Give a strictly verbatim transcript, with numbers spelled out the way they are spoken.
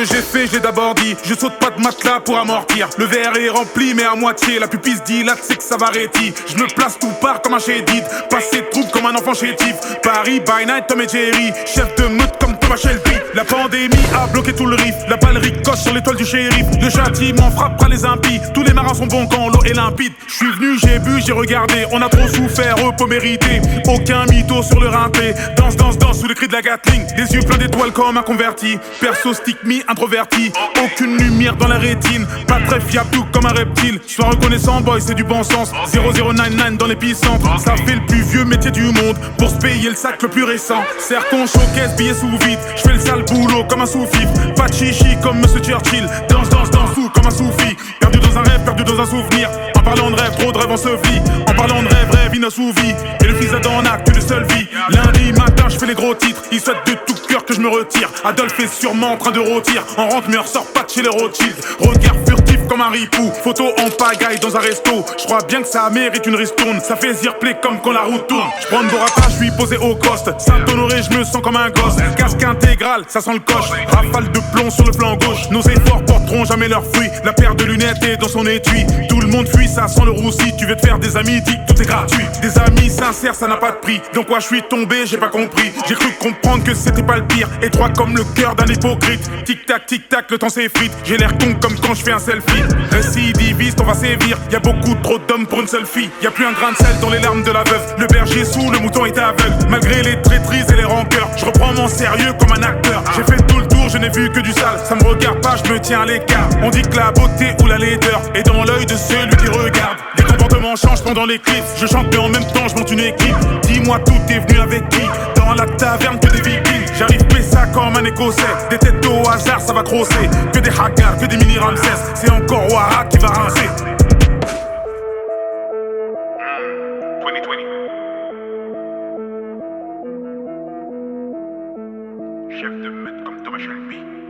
j'ai fait, j'ai d'abord dit. Je saute pas de matelas pour amortir. Le verre est rempli mais à moitié. La pupille se dilate, c'est que ça va réti. Je me place tout part comme un chédid. Passé de troupe comme un enfant chétif. Paris by night, Tom et Jerry. Chef de meute comme Thomas Shelby. La pandémie a bloqué tout le riff. La balle ricoche sur l'étoile du shérif. Le châtiment frappera les impies. Tous les marins sont bons quand l'eau est limpide. Je suis venu, j'ai bu, j'ai regardé. On a trop souffert, repos mérité. Aucun mytho sur le rinté. Danse, danse, danse sous le cri de la Gatling. Les yeux pleins d'étoiles comme un converti. Perso stick me introverti. Aucune lumière dans la rétine. Pas très fiable tout comme un reptile. Sois reconnaissant boy, c'est du bon sens. zéro zéro quatre-vingt-dix dans l'épicentre. Ça fait le plus vieux métier du monde. Pour se payer le sac le plus récent. Serre ton showcase, billet sous vide. Je fais le sale boulot comme un sous-fif. Pas de chichi comme Monsieur Churchill. Danse, danse, danse sous comme un soufi. Perdu dans un rêve, perdu dans un souvenir. En parlant de rêve, trop de rêves en se vit. En parlant de rêve, rêve inassouvi. Et le fils d'Adam n'a qu'une seule vie. Lundi matin, je fais les gros titres. Il souhaite de tout cœur que je me retire. Adolphe est sûrement en train de rôtir. En rentre, mais ressort pas de chez les Rothschild. Regard furtif comme un ripou. Photo en pagaille dans un resto. Je crois bien que ça mérite une ristourne. Ça fait zirplay comme quand la route tourne. Je prends de Borata, je suis posé au coste. Saint-Honoré, je me sens comme un gosse. Casque intégral, ça sent le coche. Rafale de plomb sur le flanc gauche. Nos efforts porteront jamais leurs fruits. La paire de lunettes est dans son étui. Tout le monde fuit, ça sent le roussi. Tu veux te faire des amis, dis que tout est gratuit. Des amis sincères, ça n'a pas de prix. Dans quoi je suis tombé, j'ai pas compris. J'ai cru comprendre que c'était pas le pire. Étroit comme le cœur d'un hypocrite. Tic-tac, tic-tac, le temps s'effrite. J'ai l'air con comme quand je fais un selfie. Récidiviste, on va sévir. Y'a beaucoup trop d'hommes pour une seule fille. Y'a plus un grain de sel dans les larmes de la veuve. Le berger sous, le mouton est aveugle. Malgré les traîtrises et les rancœurs, je reprends mon sérieux comme un acteur. J'ai fait tout le tour, je n'ai vu que du sale. Ça me regarde pas, je me tiens à l'écart. On dit que la beauté ou la laideur est dans l'œil de celui qui regarde. Les comportements changent pendant l'éclipse. Je chante mais en même temps je monte une équipe. Dis-moi tout est venu avec qui? Dans la taverne que des vikings. J'arrive ça comme un écossais. Des têtes au hasard ça va crosser. Que des hackers, que des mini Ramsès. C'est encore Ouara qui va rincer. vingt vingt. Chef de meute comme Thomas Shelby.